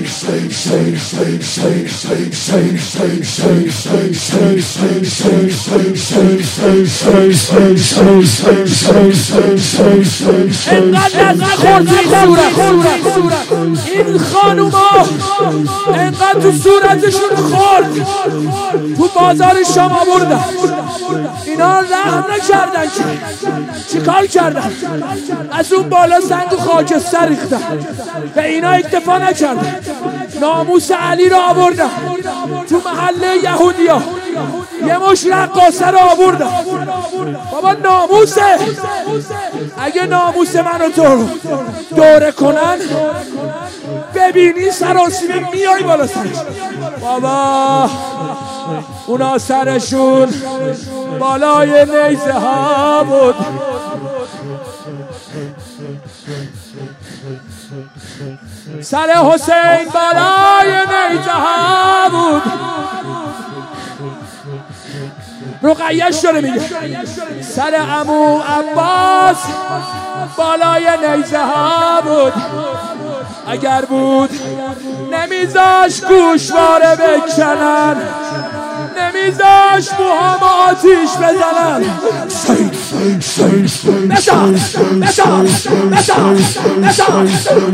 اینقدر نظر خورد این خانوما، اینقدر تو صورتشون خورد تو بازار شام آوردن. اینا رحم نکردن که چی کار کردن؟ از اون بالا سنگ و خاکستر ریختن، به اینا اکتفا نکردن، ناموس علی رو آوردن تو محله یهودیا، یه مش رقاصه رو آوردن. بابا ناموسه، اگه ناموس منو تو دوره کنن ببینی سراسیمه میای بالا سرش. بابا اونا سرشون بالای نیزه ها بود. سر حسین بالای نیزه ها بود. رقیه‌اش داره میگه سر عمو عباس بالای نیزه ها بود. اگر بود نمیذاش گوشواره بکنن، نمیذاش موهام آتیش بزنن. نشان نشان نشان نشان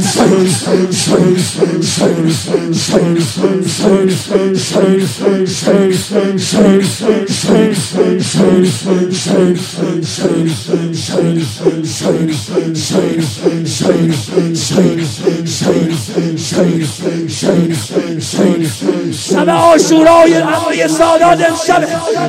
شب عاشورای عموی سادات امشبه.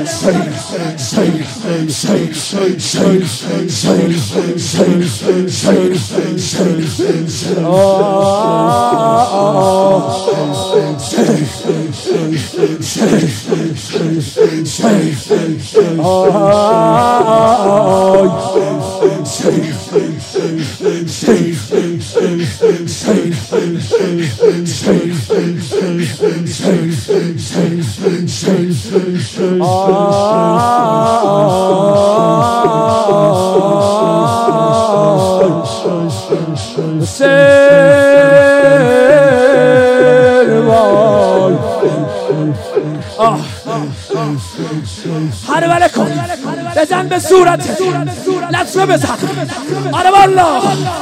هر وله کن بزن به صورته، لطمه بزن. آره والا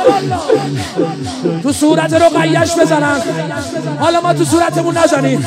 تو صورت رقیه‌اش بزنن، حالا ما تو صورتمون نزنیم.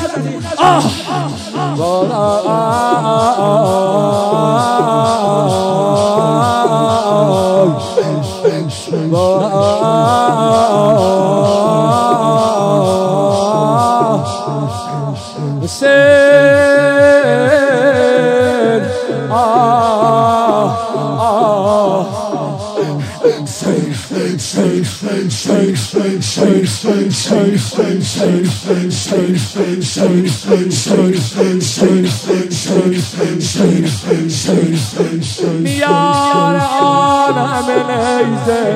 میان عالم نیزه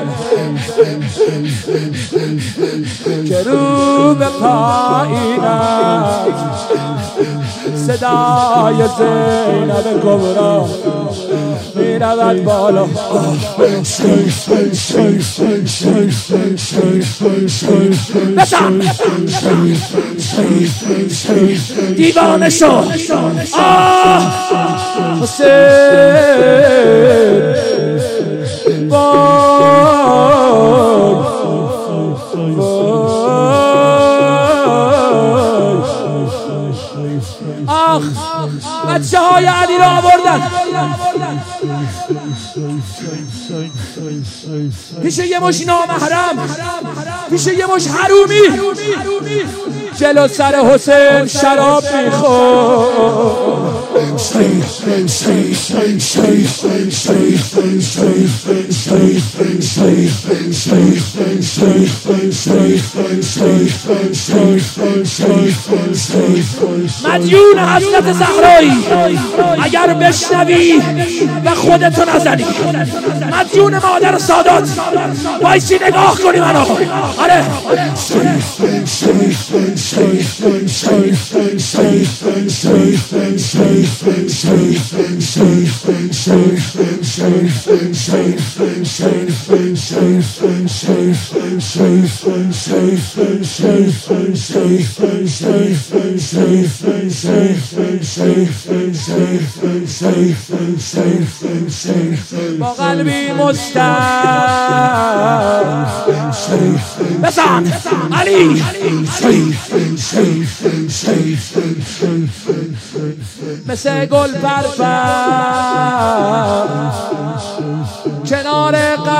که رو به پایینم، صدای زینب کبرا میرود بالا. بسن دیوانه شو. حسین بچه های علی را آوردن پیش یه مش نامحرم، پیش یه مش حرومی، جلو سر حسین شراب میخورد. مدیون حضرت زهرایی اگر بشنوی و خودتو نزنی، مدیون مادر سادات وایسی نگاه کنی منو. آره با قلبی مستعد بزن علی مثل گل پرپر کنار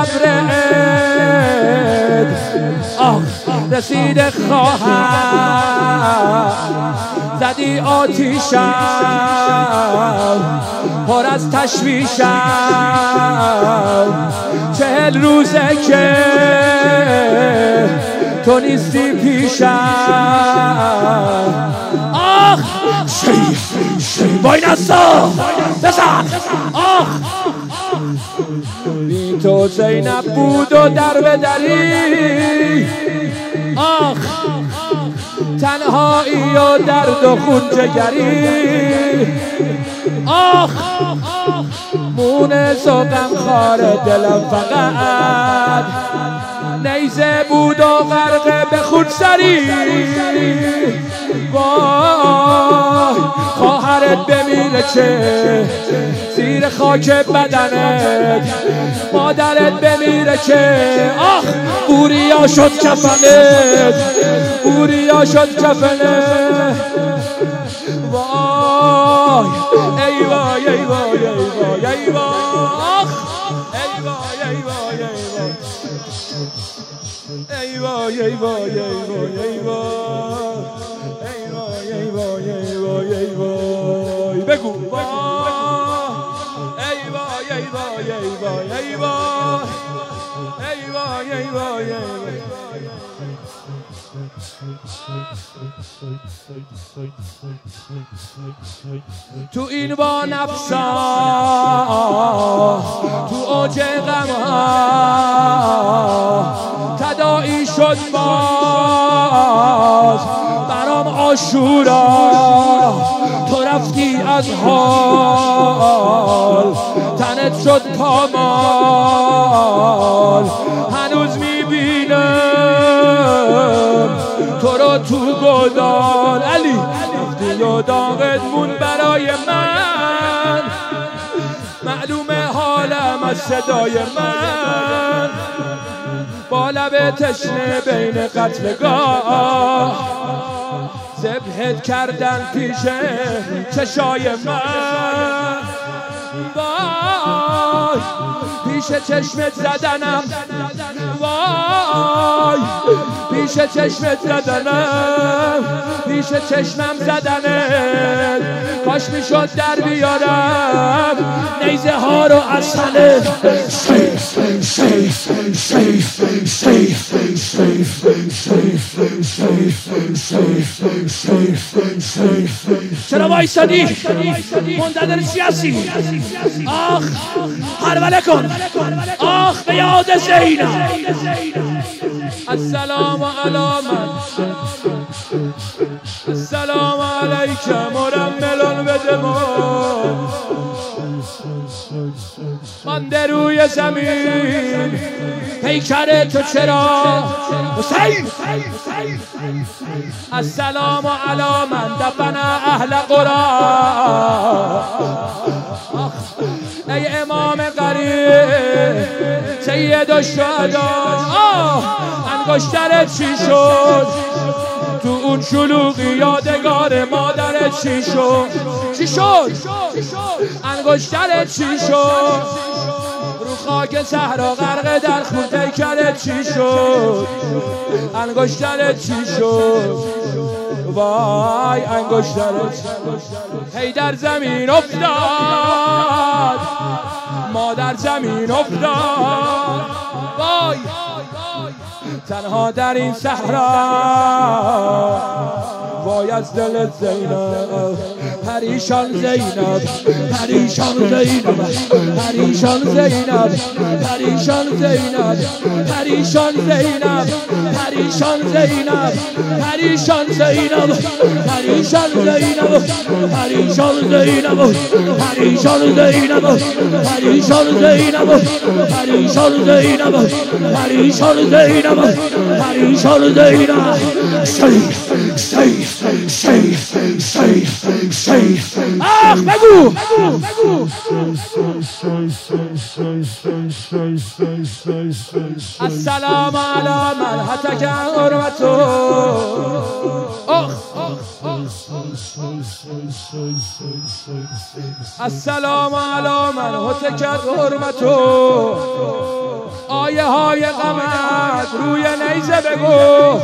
قبرت رسید خواهم زدی آتیشم پر از تشویشم 40 روزه که تو نیستی پیشم آخ با این اصلا بزن آخ بی تو زینب بود و در بدری آخ تنهایی و درد و خون جگری آخ مونس و غمخوار دلم فقط نیزه بود و غرق به خودسری وای خواهرت بمیره چه زیر خاک بدنت مادرت بمیره که آخ بوریا شد کفنت بوریا شد کفنت وای ای وای ای وای ای وای ای وای آخ ای وای ای وای ای وای ای وای ای وای ای وای ای وای ای وای بگو وای ای وای ای وای ای وای ای وای ای وای ای وای ای تو این با نفسا تو اوج غمها تداعی شد باز برام عاشورا تو رفتی از حال تنت شد پامال هنوز میبینم تو رو تو گودال علی رفتی و داغت مون برای من معلومه حالم از صدای من با لب تشنه بین قتلگاه ذبحت کردن پیش چشای من وای پیش چشمت زدنم وای پیش چشمت زدنم پیش چشمم زدنت کاش میشد در بیارم نیزه ها رو از تنه چرا وایسادی منتظر چی هستی آخ حربله کن آخ به یاد زینب السلام علیکم السلام علیکم مرملون بدمون مانده روی زمین پیکر تو چرا حسین السلام علی من دفن اهل قرآن ای امام قریب سید الشهدا انگشترت چی شد تو اون شلوغی یادگار مادرت چی شد چی شد انگشترت چی شد رو خاک صحرا غرق در خون پیکرت چی شد انگشترت چی شد وای انگشترت هی در زمین افتاد مادر زمین افتاد وای تنها در این صحرا وای از دل زینب پریشان زینب پریشان زینب پریشان زینب پریشان زینب پریشان زینب پریشان زینب پریشان زینب پریشان زینب پریشان زینب پریشان زینب پریشان زینب پریشان زینب پریشان زینب پریشان زینب شی آخ بگو السلام علی من هتک حرمتو السلام علی من هتک حرمتو آیه های غمت روی نیزه بگو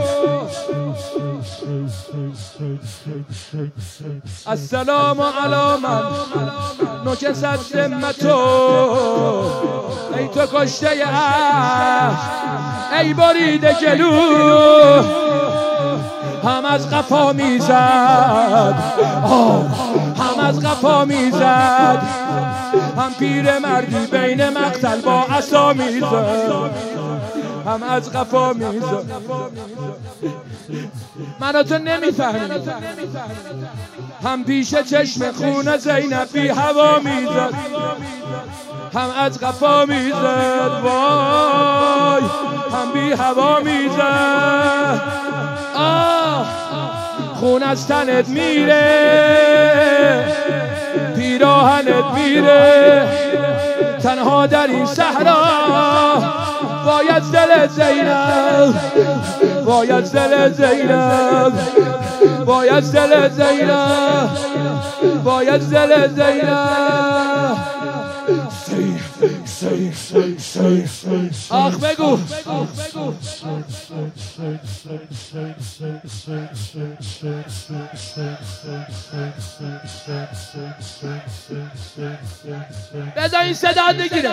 السلام علی من نکست ذمتو ای تو کشته عشق ای بریده گلو هم از قفا میزد هم از قفا میزد هم پیر مردی بین مقتل با عصا میزد هم از قفا میزد منو تو نمیفهمی هم پیش چشم خون زینب بی هوا میزد هم از قفا میزد وای هم بی هوا میزد خون از تنت میره پیراهنت میره تنها در این صحرا باید دل زینب باید دل زینب باید دل زینب باید دل زینب آخ بگو بذار این صدا بگیره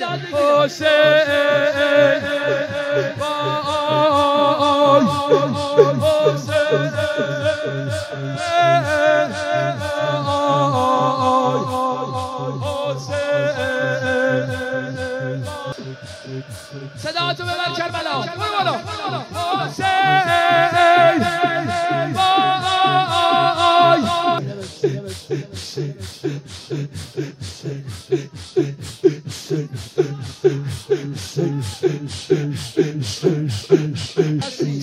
صدا تو ببر کربلا برو حسین